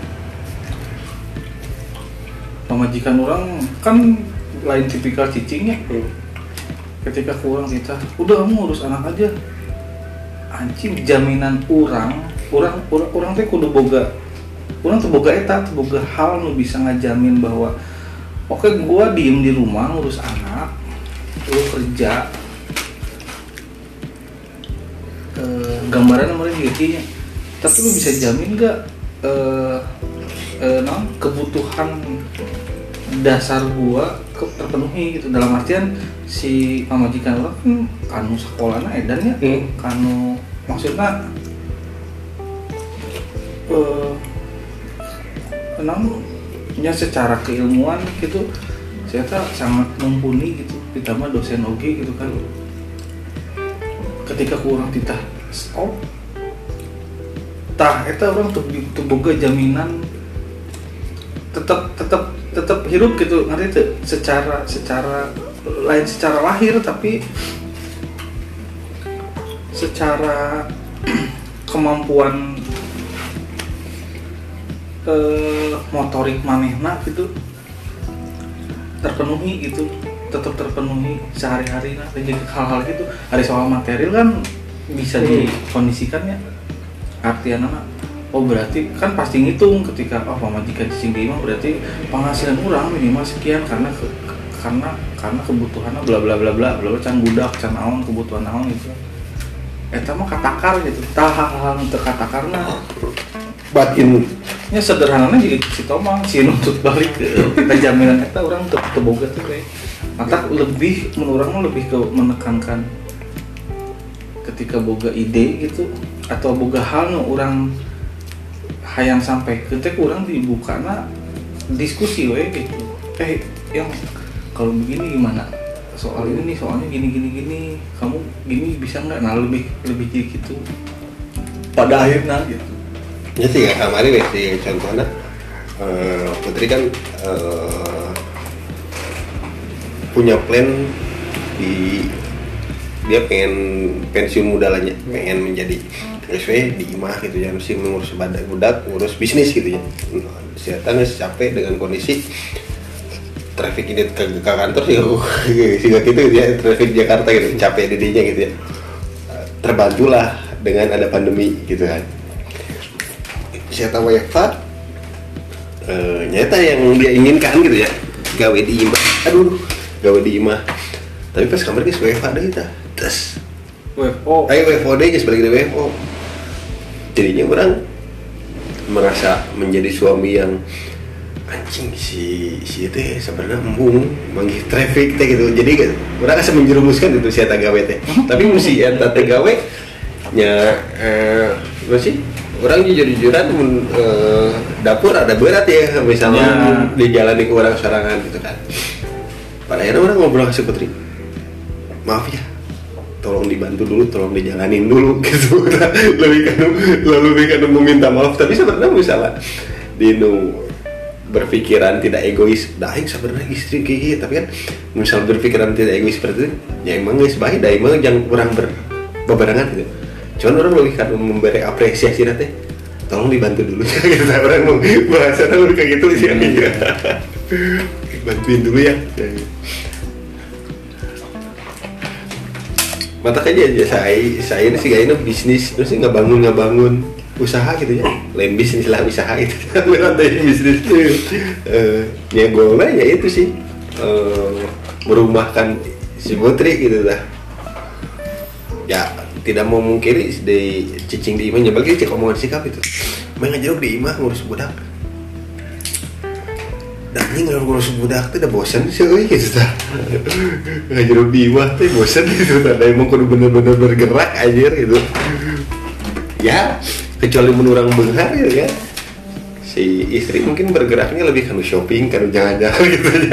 pemajikan orang kan lain tipikal cicingnya. Hmm. Ketika kurang kita udah kamu urus anak aja, anjing jaminan orang orang orang, orang teh kudu boga orang tuh boga eta tuh boga hal nu bisa ngajamin bahwa oke okay, gua diem di rumah ngurus anak, lu kerja. E, gambaran namanya gitu ya. Tapi lu bisa jamin nggak e, e, non kebutuhan dasar gua ke, terpenuhi gitu, dalam artian si pamajikan orang kan kanu sekolahnya edannya Hmm. kanu maksudnya eh namanya secara keilmuan gitu saya tak sangat mumpuni gitu, ditambah dosen oge gitu kan. Ketika kurang titah stop tah eta orang tuh tuh boga jaminan tetap tetap tetap hidup gitu, ngerti tuh secara secara lain secara lahir tapi secara kemampuan eh, motorik manehna gitu terpenuhi gitu, tetap terpenuhi sehari-hari lah. Jadi hal-hal gitu ada soal material kan bisa dikondisikan ya, artian anak oh berarti kan pasti ngitung ketika oh pamajikan cicing di imah berarti penghasilan orang minimal sekian karena ke, ke, karena karena kebutuhannya bla bla bla bla bla can budak can naon kebutuhan naon gitu. Eta mah katakar gitu, tah hal-hal untuk katakarna batin nya sederhananya jadi si tomang si nuntut balik kita jaminan eta orang untuk teboga tuh kayak mata lebih menurut orang lebih ke menekankan ketika boga ide gitu atau boga hal nu orang hayang sampai ketika orang dibuka na diskusi we gitu, eh yang kalau begini gimana soal ini nih, soalnya gini gini gini kamu gini bisa nggak, nah lebih lebih gitu pada akhirnya gitu. ya sih ya kemarin ya sih contohnya uh, Putri kan uh, punya plan di dia pengen pensiun muda lah, pengen menjadi S W di imah gitu ya, mesti mengurus budak budak ngurus bisnis gitu ya. Setannya capek dengan kondisi traffic ini ke, ke kantor sih sih gitu ya, traffic Jakarta gitu capek didinya gitu ya. Terbantulah dengan ada pandemi gitu kan. Saya tahu W F H uh, nyata yang dia inginkan gitu ya, gawe di imah, aduh gawe di imah, tapi pas kamar guys W F H deh kita terus W F O ayo W F O deh guys, balik dari W F O. Jadinya orang merasa menjadi suami yang anjing si si teh sebenarnya embung manggih traffic teh gitu, jadi kan orang asa menjerumuskan itu si eta gawe teh tapi mesti eta teh gawe nya eh apa sih orang jujur-jujuran eh, dapur ada berat ya misalnya ya. Dijalani ke orang sorangan gitu kan. Pada akhirnya orang ngobrol ke si Putri, maaf ya tolong dibantu dulu, tolong dijalanin dulu gitu. lebih kan lebih kan meminta maaf, tapi sebenarnya misalnya dinu berpikiran tidak egois, dah sebenarnya istri kayak gitu, tapi kan misal berpikiran tidak egois seperti itu, ya emang guys baik, dah emang jangan kurang berbarengan gitu. Cuman orang lebih kan memberi apresiasi nanti, tolong dibantu dulu, gitu. Orang mau bahasanya lebih kayak gitu sih, bantuin dulu ya. Mata aja aja saya saya ini sih kayaknya bisnis, terus nggak bangun nggak bangun usaha gitu ya, lain bisnis lah usaha itu, lantai bisnis uh, ya goalnya ya itu sih uh, merumahkan si Putri gitu lah. Ya tidak mau mungkiri di cicing di imahnya bagi cek omongan sikap itu, main ngajaruk di imah ngurus budak, dan ini ngurus budak tuh udah bosan sih gitu dah, ngajaruk di imah tuh bosan gitu, ada emang kudu bener-bener bergerak aja gitu, ya. Kecuali menurang benghar gitu kan, si istri mungkin bergeraknya lebih kan shopping kan jangan-jangan gitu ya.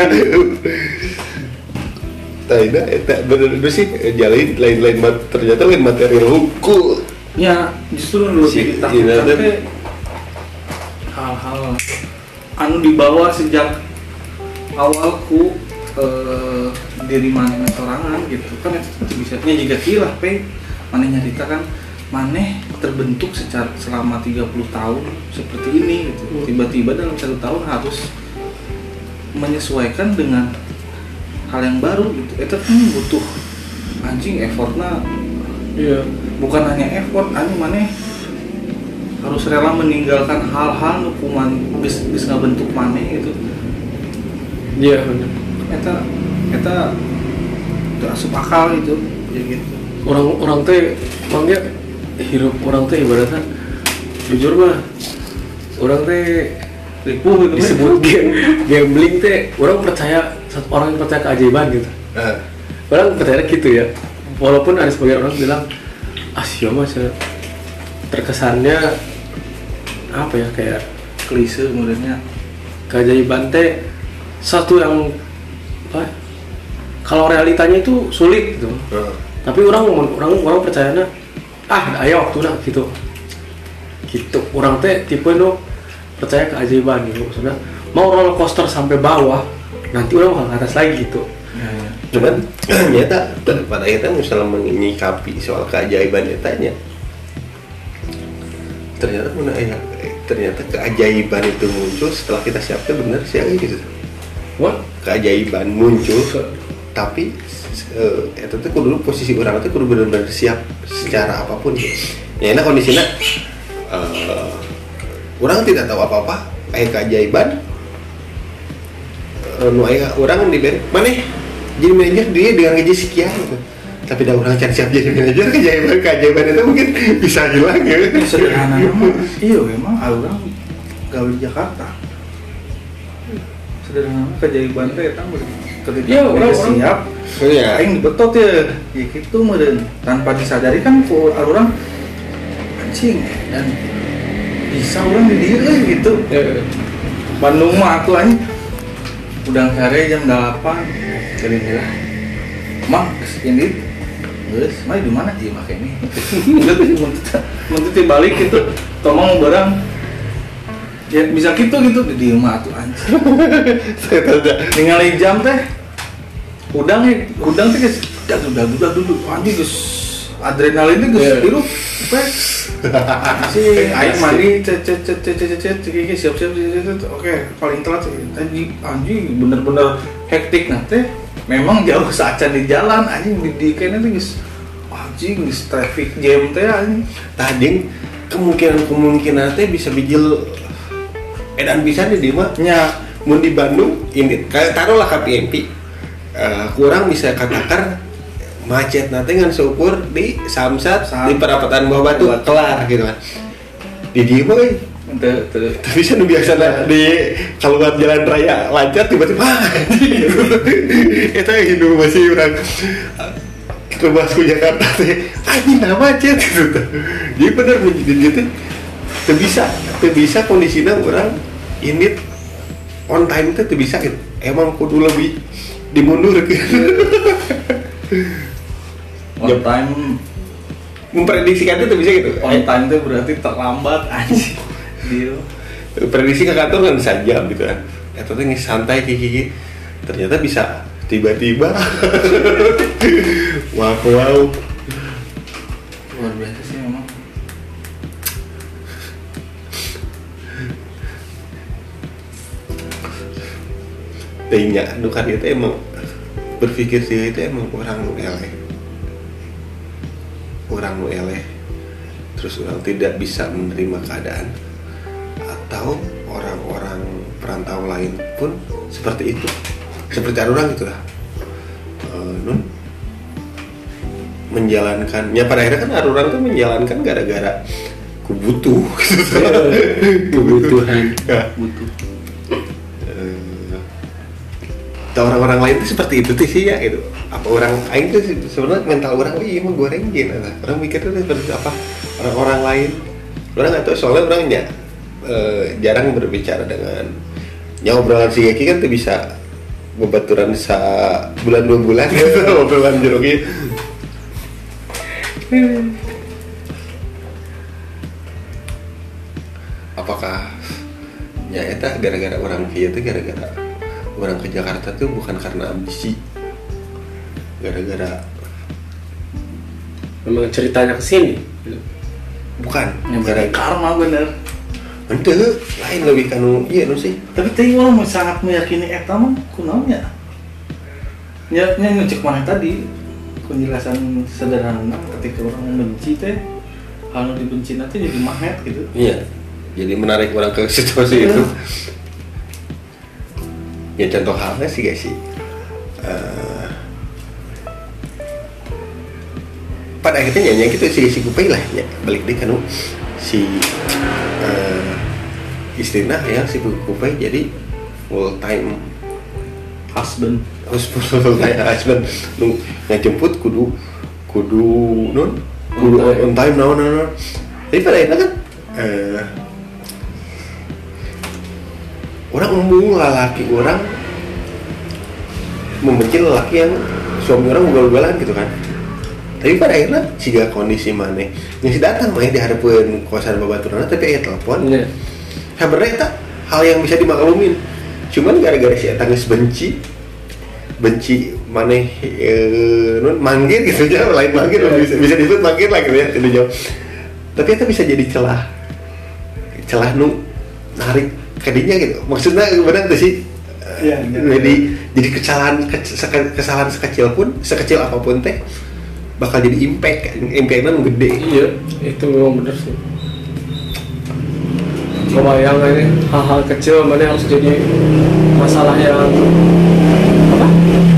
Tidak, tidak benar-benar sih jalan lain-lain ternyata lain material hukum. Ya justru lu si, ditakutkan teh hal-hal anu dibawa sejak awalku eh, diri mana sorangan gitu kan bisanya juga kilah pe mana nyarita kan maneh terbentuk secara selama tiga puluh tahun seperti ini gitu. Tiba-tiba dalam satu tahun harus menyesuaikan dengan hal yang baru gitu. Itu kan butuh anjing effortnya. Iya. Bukan hanya effort, anjing maneh harus rela meninggalkan hal-hal hukuman bis bis ngabentuk maneh gitu. Iya benar. Eta eta itu asup akal itu ya gitu. Orang-orang teh mangga hirup orang teh ibaratnya jujur mah orang teh ripuh gitu disebut game, gambling teh orang percaya orang yang percaya keajaiban gitu uh. orang percaya gitu ya walaupun ada sebagian orang bilang ah sih mah terkesannya apa ya kayak klise modelnya keajaiban teh satu yang apa kalau realitanya itu sulit gitu uh. tapi orang orang orang percayanya ah ayo waktu lah gitu gitu orang teh tipe no percaya keajaiban gitu maksudnya mau roller coaster sampai bawah nanti orang bakal ke atas lagi gitu ya, ya. Cuman nyata pada akhirnya misalnya menyikapi soal keajaiban nyatanya ternyata mana ya ternyata keajaiban itu muncul setelah kita siapkan benar sih gitu. Wah keajaiban muncul tapi uh, itu tuh kudu posisi orang itu kudu benar-benar siap secara apapun gitu. Ya enak kondisinya uh, orang tidak tahu apa-apa kayak keajaiban uh, nu aya orang diberi mana jadi manajer dia dengan gaji sekian gitu. Tapi dah orang can siap jadi manajer keajaiban keajaiban itu mungkin bisa hilang ya. Sederhana mah iya memang orang gawe di Jakarta. Sederhana keajaiban teh eta ketika ya, orang siap oh, ya. Aing dibetot ya ya gitu meureun tanpa disadari kan ku orang anjing dan bisa orang di dieu gitu ya. Bandung mah aku anjing udang sare jam delapan kali lah mang kesini geus mah di mana ieu make ini mun teh balik gitu tomong barang ya bisa gitu gitu di rumah tuh anjing ningali jam teh udang nih udang teh geus udah udah udah duduk anjing geus adrenalinnya geus hirup pes si aing mandi cet cet cet cet cet cet siap siap oke paling telat anjing anjing bener-bener hektik nanti memang jauh saat di jalan anjing di kayaknya tuh guys anjing di traffic jam teh anjing tadi kemungkinan kemungkinan teh bisa bijil edan bisa di mah nya mun di Bandung ini kayak taruhlah K P M P uh, kurang bisa katakan macet nanti ngan seukur di Samsat Sam. di perapatan Bawah Batu kelar gitu kan di dia mah eh. Tuh, tuh. Tapi kan biasa di keluar jalan raya lancar tiba-tiba ah, itu yang hidup masih orang termasuk Jakarta teh anjing nama macet gitu jadi bener menjadi gitu tuh bisa tuh bisa kondisinya orang ini on time itu tuh bisa gitu emang kudu lebih dimundur gitu On time memprediksikan itu tuh bisa gitu on time itu berarti terlambat anjing dia prediksi ke kantor kan sejam gitu kan itu tuh santai kiki ternyata bisa tiba-tiba wow wow luar biasa sih memang tehnya dukan itu emang berpikir sih itu emang orang nu eleh orang nu eleh terus orang tidak bisa menerima keadaan atau orang-orang perantau lain pun seperti itu seperti orang gitu lah uh, nun menjalankan ya pada akhirnya kan orang tuh menjalankan gara-gara ku butuh gitu kebutuhan ya. butuh Uh, orang-orang lain tuh seperti itu sih ya gitu apa orang lain tuh sebenarnya mental orang iya emang goreng gitu orang mikir tuh seperti apa orang-orang lain orang nggak tahu soalnya orangnya Uh, jarang berbicara dengan yang obrolan si Eki kan tuh bisa bebaturan sa bulan dua bulan gitu obrolan jeruk gitu apakah ya itu gara-gara orang kia tuh gara-gara orang ke Jakarta tuh bukan karena ambisi gara-gara memang ceritanya kesini bukan yang berarti karma bener ente lain lebih kanu iya nu sih tapi tadi orang sangat meyakini eta mah kunaonnya nya nya ngecek mana tadi penjelasan sederhana ketika orang membenci teh hal yang dibenci nanti jadi magnet gitu iya jadi menarik orang ke situasi itu ya contoh halnya sih guys sih uh, pada akhirnya nyanyi gitu si si kupai lah ya balik deh kanu si uh, istrinya ya si kupai jadi full time husband full time husband nu ngajemput kudu kudu non kudu on time naon naon jadi pada akhirnya kan uh, orang umum lelaki orang membenci lelaki yang suami orang ugal-ugalan gitu kan tapi pada akhirnya jika kondisi mana yang si datang main di hadapan kosan babaturan tapi ya telepon yeah. sebenarnya itu hal yang bisa dimaklumin cuman gara-gara si Eta geus benci benci mana e, non manggil gitu aja lain manggil yeah. bisa bisa disebut manggil lah gitu ya tidak jauh tapi itu bisa jadi celah celah nu narik kadinya gitu maksudnya benar tuh sih ya, jadi jadi kesalahan kesalahan sekecil pun sekecil apapun teh bakal jadi impact kan impactnya gede iya itu memang benar sih kebayang ini hal-hal kecil mana harus jadi masalah yang apa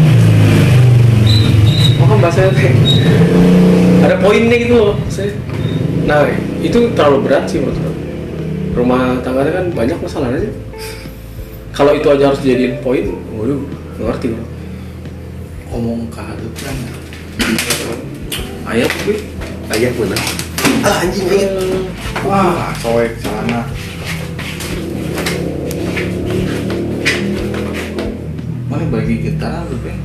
oh kan bahasanya teh ada poinnya gitu loh saya nah itu terlalu berat sih menurut aku rumah tangganya kan banyak masalahnya sih kalau itu aja harus dijadiin poin waduh ngerti bro ngomong kadut kan ayat gue ayat mana ah anjing ayat wah soek celana mana bagi gitar tuh kan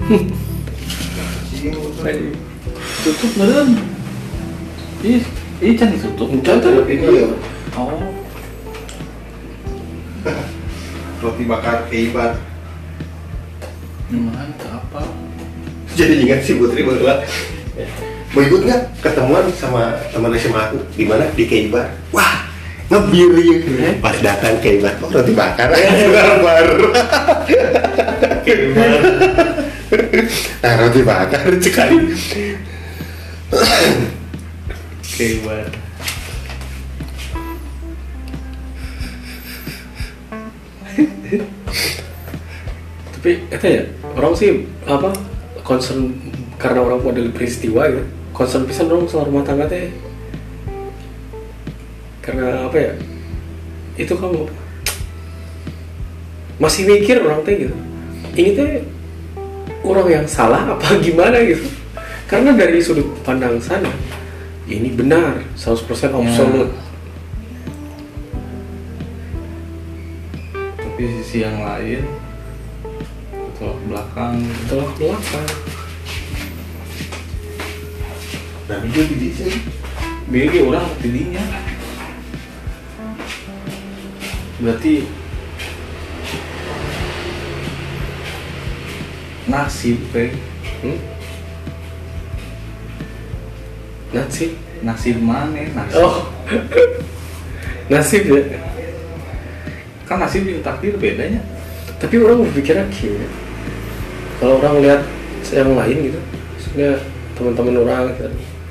tutup beneran ih ih can ditutup can tuh iya oh roti bakar keibar gimana apa jadi ingat si Putri bahwa mau ikut nggak ketemuan sama teman S M A aku di mana di Keibar wah ngebir ya pas datang Keibar oh roti bakar baru Nah, roti bakar sekali. Kebar. Tapi itu ya orang sih apa concern karena orang model peristiwa gitu. Concern pisan orang soal rumah tangga teh. Karena apa ya? Itu kamu masih mikir orang teh gitu. Ini teh orang yang salah apa gimana gitu. Karena dari sudut pandang sana ini benar seratus persen absolut. Ya. Tapi sisi yang lain tolak belakang, Tolak belakang. Nah, itu di sini. bagi orang dirinya. Berarti nasib, pe. Hmm? Nasib. Nasib mana? Nasib. Oh. Nasib ya. Kan nasib di takdir bedanya. Tapi orang berpikirnya gini. Kalau orang lihat yang lain gitu, maksudnya teman-teman orang gitu.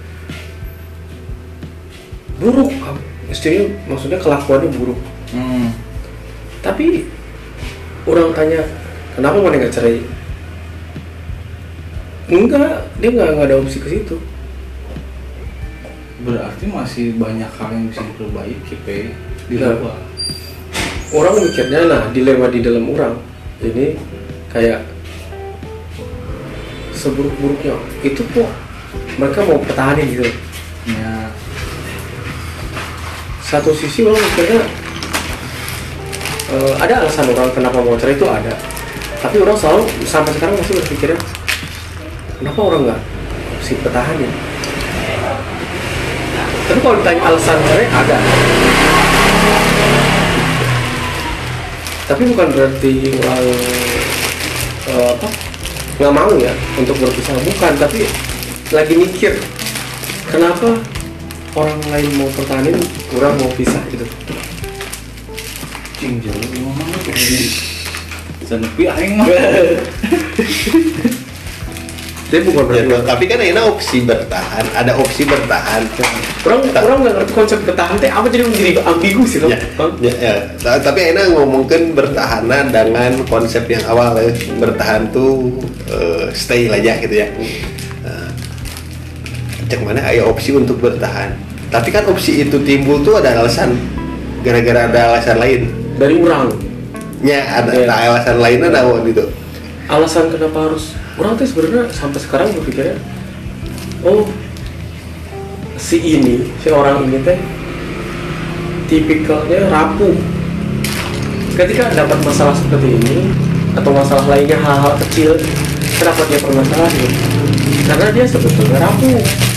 Buruk, istrinya maksudnya kelakuannya buruk. Hmm. Tapi orang tanya, kenapa mana nggak cerai? Enggak, dia nggak nggak ada opsi ke situ. Berarti masih banyak hal yang bisa diperbaiki, pe. Di Nah. luar. Orang mikirnya, nah dilema di dalam orang ini kayak seburuk-buruknya itu kok mereka mau pertahanin gitu. Ya. Satu sisi orang mikirnya uh, ada alasan orang kenapa mau cerai itu ada, tapi orang selalu sampai sekarang masih berpikirnya kenapa orang nggak opsi pertahanin. Tapi kalau ditanya alasan cerai ada, tapi bukan berarti orang uh, apa nggak mau ya untuk berpisah, bukan, tapi lagi mikir kenapa orang lain mau pertahanin, orang mau pisah gitu. Cing jauh ngomong tuh di senepi aing mah. Tapi bukan Ya, berarti tapi kan enak opsi bertahan, ada opsi bertahan. orang orang nggak ngerti konsep bertahan teh apa, jadi menjadi ambigu sih loh. Ya, ya, ya. Ta- tapi enak ngomongin bertahanan dengan konsep yang awal ya. Bertahan tuh eh, stay aja gitu ya. Nah, cek mana ada opsi untuk bertahan. Tapi kan opsi itu timbul tuh ada alasan, gara-gara ada alasan lain. Dari orang Ya ada, Ya. ada alasan lainnya ada gitu. alasan kenapa harus orang tuh sebenarnya sampai sekarang berpikirnya, oh si ini si orang ini teh tipikalnya rapuh ketika dapat masalah seperti ini atau masalah lainnya hal-hal kecil. Kenapa dia permasalahin? Karena dia sebetulnya rapuh.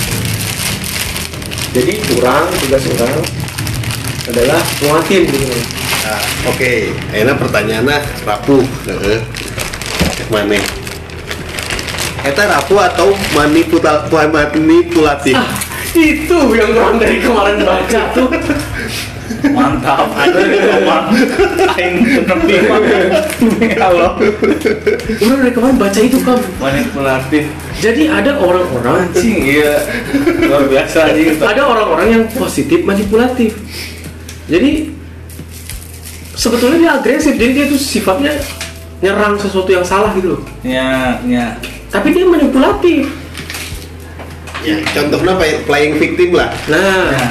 Jadi kurang tugas orang adalah nguatin gitu. Nah, oke, enak pertanyaannya rapuh. Heeh. Cek mana? Eta rapuh atau manipula- manipulatif? Ah, itu yang orang dari kemarin baca tuh. Mantap, ada di rumah. Aing senepi mah. Halo. Orang dari kemarin baca itu kan. Manipulatif. Jadi ada orang-orang, Anjing, iya. Luar biasa anjing. ada orang-orang yang positif manipulatif. Jadi sebetulnya dia agresif, jadi dia tuh sifatnya nyerang sesuatu yang salah gitu loh. Ya, ya. Tapi dia manipulatif. Ya, contohnya play- playing victim lah. Nah, Ya.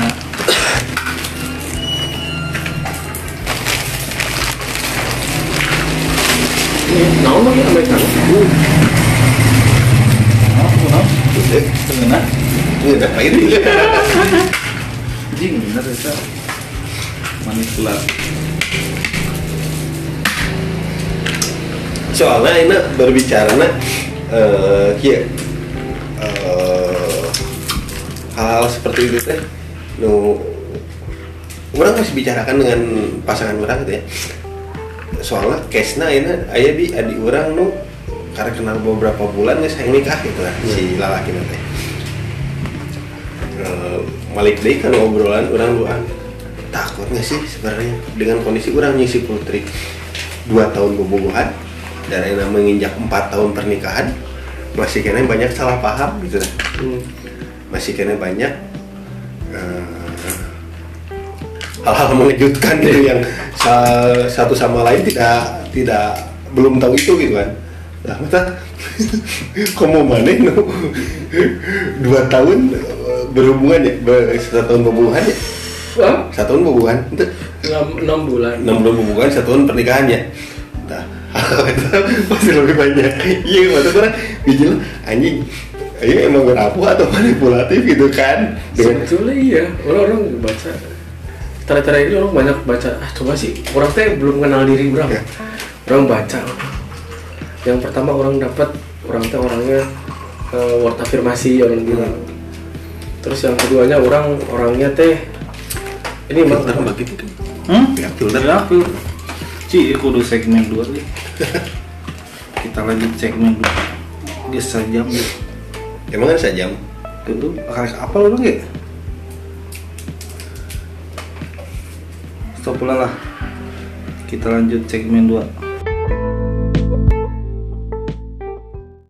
nah lagi Amerika. Oh, oh. Eh, Benar. ini udah pahit. Anjing, bener itu. Manipulatif. Soalnya ini berbicara na, eh, kia, eh, hal seperti itu teh, nu, orang masih bicarakan dengan pasangan orang gitu ya. Soalnya case-na ini aya di adik orang nu karena kenal beberapa bulan geus hayang nikah gitu lah si lalaki nanti. Eh, Malik deui kan obrolan orang dua takut nggak sih sebenarnya dengan kondisi orang nyisi putri dua tahun bobogohan dan yang menginjak empat tahun pernikahan masih kena banyak salah paham gitu lah. Hmm. Masih kena banyak uh, hal-hal mengejutkan gitu yang sa- satu sama lain tidak tidak belum tahu itu gitu kan. Nah, mata komo maneh no dua tahun uh, berhubungan ya, ber, satu tahun berhubungan ya, Wah, satu tahun berhubungan, itu enam, enam bulan. enam bulan berhubungan, satu tahun pernikahan ya. Nah, hal itu pasti lebih banyak. Iya, maksud orang bijil anjing. Ini emang rapuh atau manipulatif gitu kan? Dengan Sebetulnya iya, orang-orang baca tera-tera ini orang banyak baca, ah coba sih, orang teh belum kenal diri orang Ya. orang baca. Yang pertama orang dapat, orang teh orangnya uh, word afirmasi orang bilang. Terus yang keduanya orang orangnya teh ini emang filter begitu kan? Hmm? Ya, filter. Ya, filter. Ci, kudu segmen dua nih. Kita lanjut segmen dua. Dia sejam nih. Emang kan sejam? Itu apa lu nggak? Stop lah lah. Kita lanjut segmen dua.